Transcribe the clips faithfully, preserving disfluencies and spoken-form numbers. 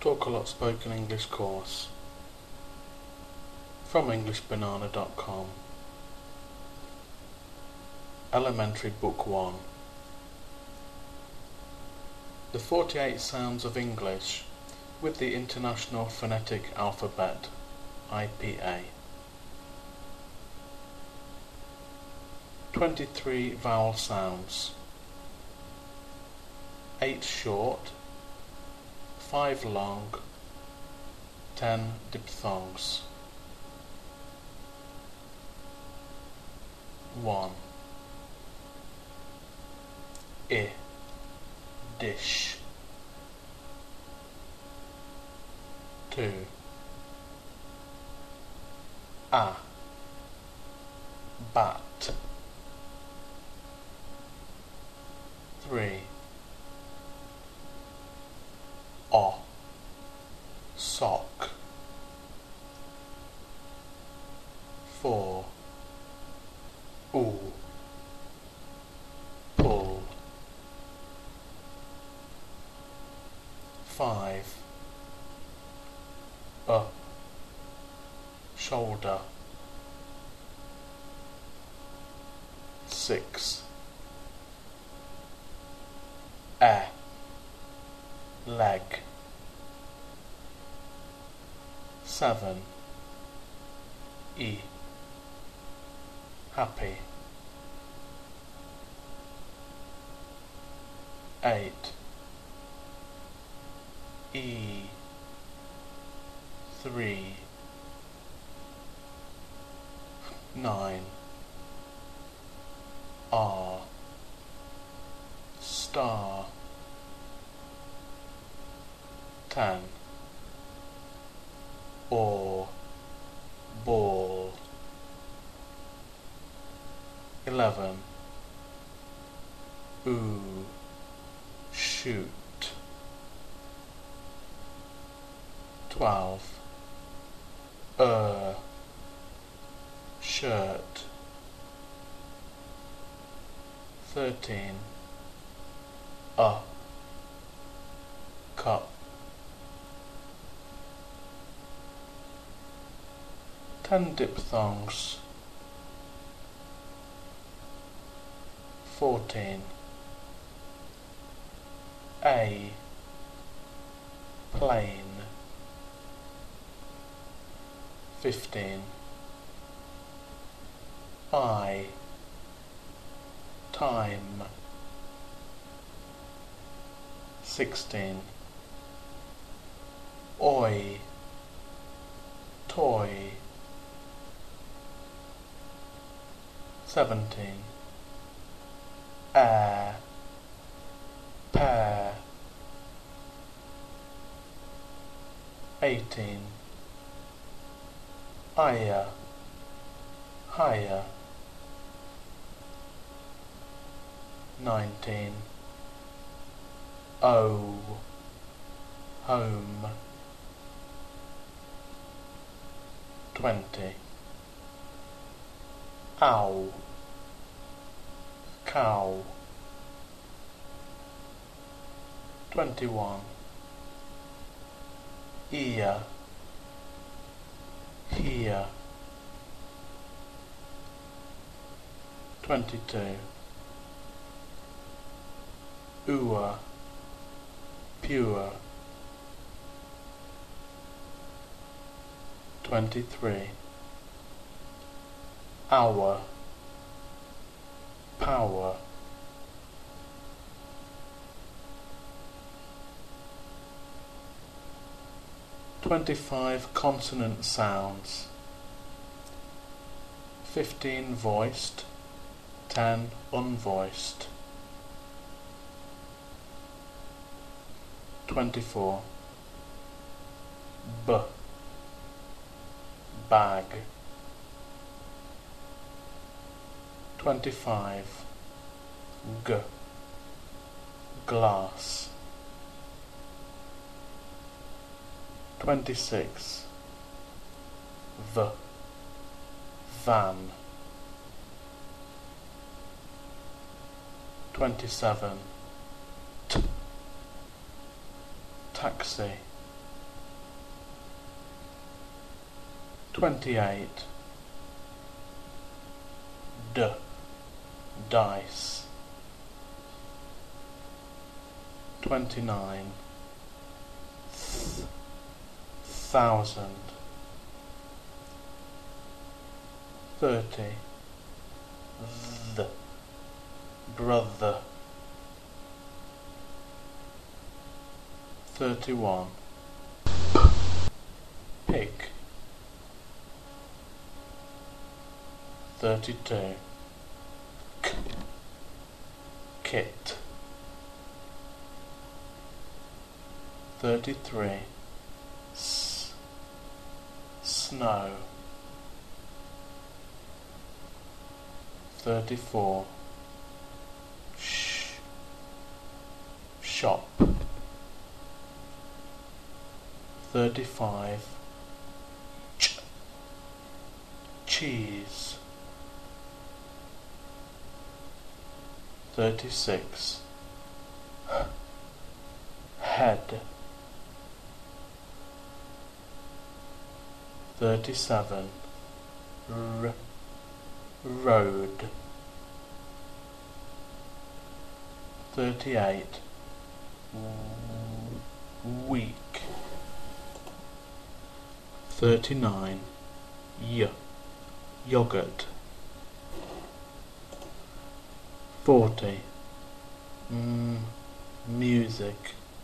Talk A Lot Spoken English course from english banana dot com. Elementary Book one. The forty-eight Sounds of English with the International Phonetic Alphabet, I P A. twenty-three vowel sounds. eight short, five long, ten diphthongs. one. I, dish. two. A, bat. three. O, sock. four. Oo, pull. five. A, shoulder. six. A, leg. seven. E, happy. eight. E, three. nine. R, star. ten. Or, ball. eleven. Ooh, shoot. twelve. Er, shirt. thirteen. A, cup. ten diphthongs. fourteen. A, plane. fifteen. I, time. sixteen. Oi, toy. seventeen. Air, pair. eighteen. Higher, higher. nineteen. Oh, home. twenty. Ow, cow. twenty-one. Ear, here. twenty-two. Ooer, pure. twenty-three. Hour, power. twenty-five consonant sounds. fifteen voiced, ten unvoiced. twenty-four. B, bag. twenty-five. G, glass. twenty-six. V, van. twenty-seven. T, taxi. twenty-eight. D. Dice. Twenty-nine. Th. Thousand. Thirty. The. Brother. Thirty-one. Pig. Thirty-two. K. Kit. Thirty-three. S. Snow. Thirty-four. Sh. Shop. Thirty-five. Ch. Cheese. Thirty-six. H. Head. Thirty-seven. R. Road. Thirty-eight. Week. Thirty-nine. Y. Yogurt. Forty. Mm, music.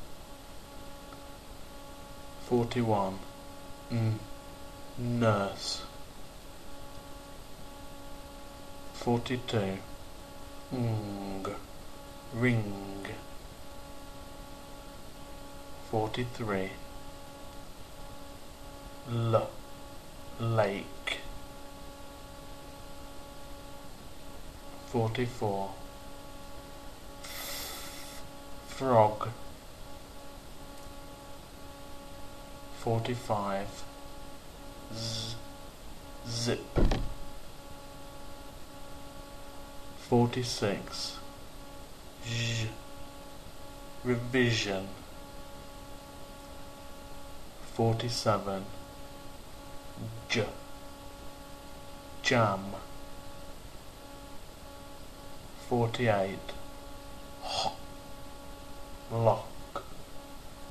Forty-one. Mm, nurse. Forty-two. Ng. Ring. Forty-three. L. Lake. Forty-four. Frog. Forty-five. Z. Zip. Forty-six. J. Revision. Forty-seven. J. Jam. Forty-eight. H. Lock.